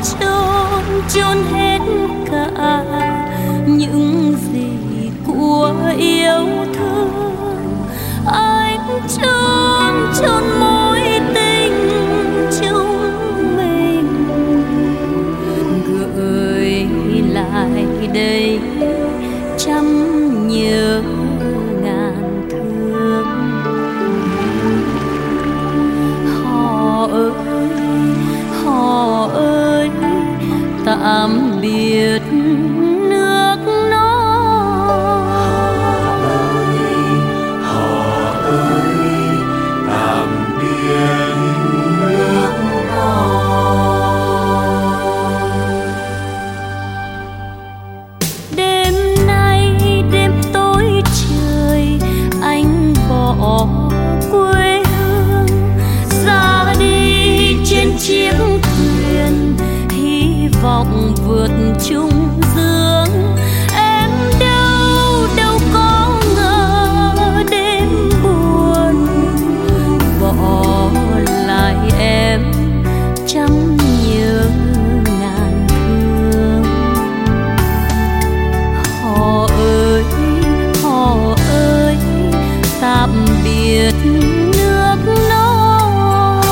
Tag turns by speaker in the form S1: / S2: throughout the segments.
S1: chôn chôn hết cả những gì của yêu thương. Anh chôn chôn mối tình chúng mình, gửi lại đây trăm nhớ ngàn thương. Họ ơi tạm biệt nước non.
S2: Họ ơi tạm biệt nước non.
S1: Đêm nay đêm tối trời, anh bỏ quê hương ra đi trên chiếc thuyền, hy vọng vượt chung dương. Em đâu đâu có ngờ đêm buồn bỏ lại em trăm nhớ ngàn thương. Họ ơi tạm biệt nước non.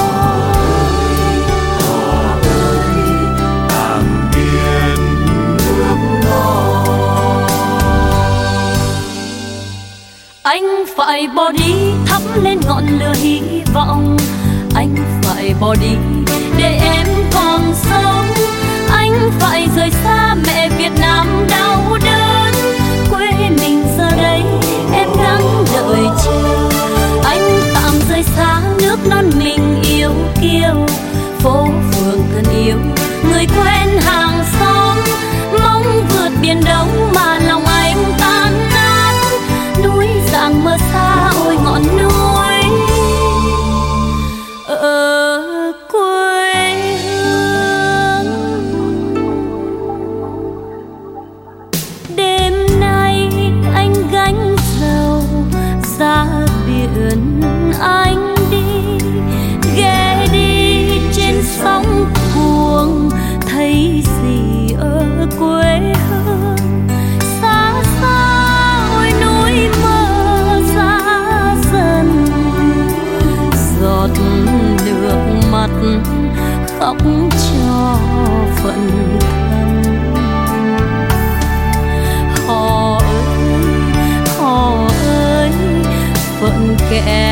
S2: Họ ơi tạm biệt nước non.
S1: Anh phải bỏ đi thắp lên ngọn lửa hy vọng. Anh phải bỏ đi để em còn sống. Anh phải rời xa mẹ Việt Nam đau đớn. Quê mình giờ đây em gắng đợi chờ. Anh tạm rời xa nước non mình yêu kiêu, phố phường thân yêu, người quen hàng xóm. Mong vượt biển đông mà lòng anh tan nát. Núi rạng mơ xa ôi ngọn núi ở quê hương. Đêm nay anh gánh dầu ra biển anh đi, ghé đi trên sóng cuồng, thấy gì ở quê hương. Xa xa ôi núi mơ xa dần, giọt nước mắt khóc cho phận thân. Họ ơi phận kẻ